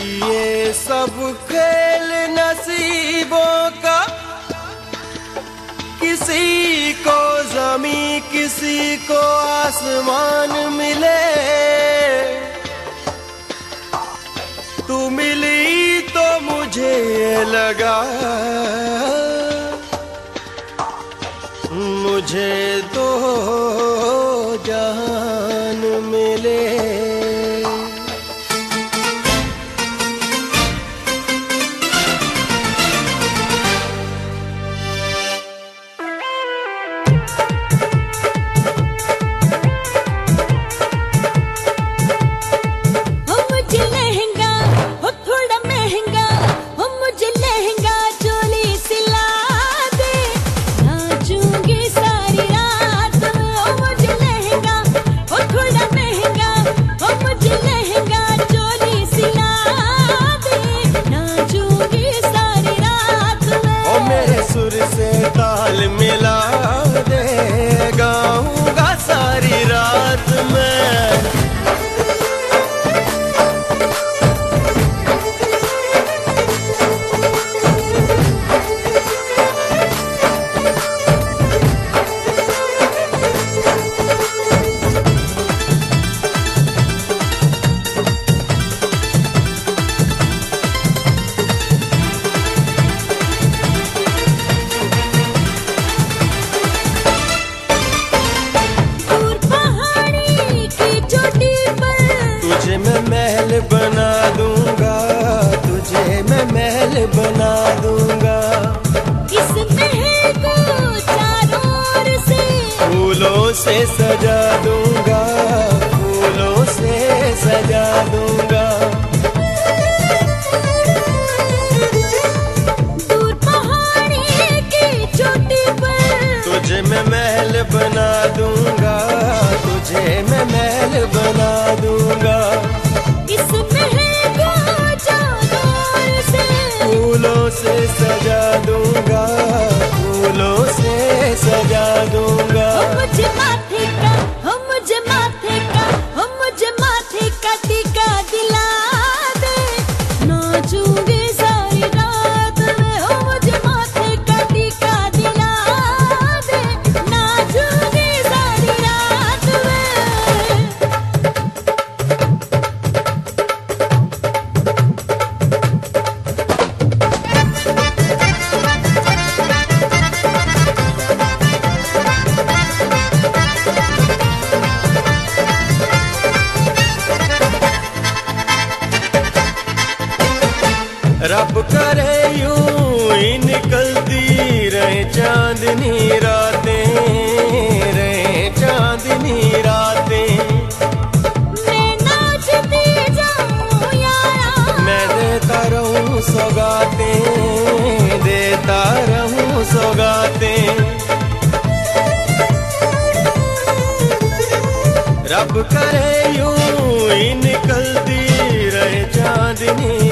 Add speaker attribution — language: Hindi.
Speaker 1: ये सब खेल नसीबों का, किसी को जमीन किसी को आसमान मिले। तू मिली तो मुझे लगा मुझे तो जहान मिले। से ताल मिला दे, गाऊंगा सारी रात में। तुझे मैं महल बना दूंगा, तुझे मैं महल बना दूंगा।
Speaker 2: इस महल को चारों ओर से
Speaker 1: फूलों से सजा दूंगा, फूलों से सजा दूंगा।
Speaker 2: दूर पहाड़ी की चोटी पर
Speaker 1: तुझे मैं महल बना दूंगा, तुझे मैं महल बना दूंगा।
Speaker 2: इस महल को चारों ओर से
Speaker 1: फूलों से सजा दूंगा, फूलों से सजा दूंगा।
Speaker 2: मुझे माथे का, मुझे माथे का, मुझे माथे का टीका दिला दे, नाचूंगी सारी रात में। मुझे माथे का टीका दिला दे, नाचूंगी सारी रात में।
Speaker 1: रब करे यूं ही निकलती रहे चांदनी रातें, रहे चांदनी रातें।
Speaker 2: मैं नाचती जाऊं यारा,
Speaker 1: मैं देता रहूं सौगातें, देता रहूं सौगातें। रब करे यूं ही निकलती रहे चांदनी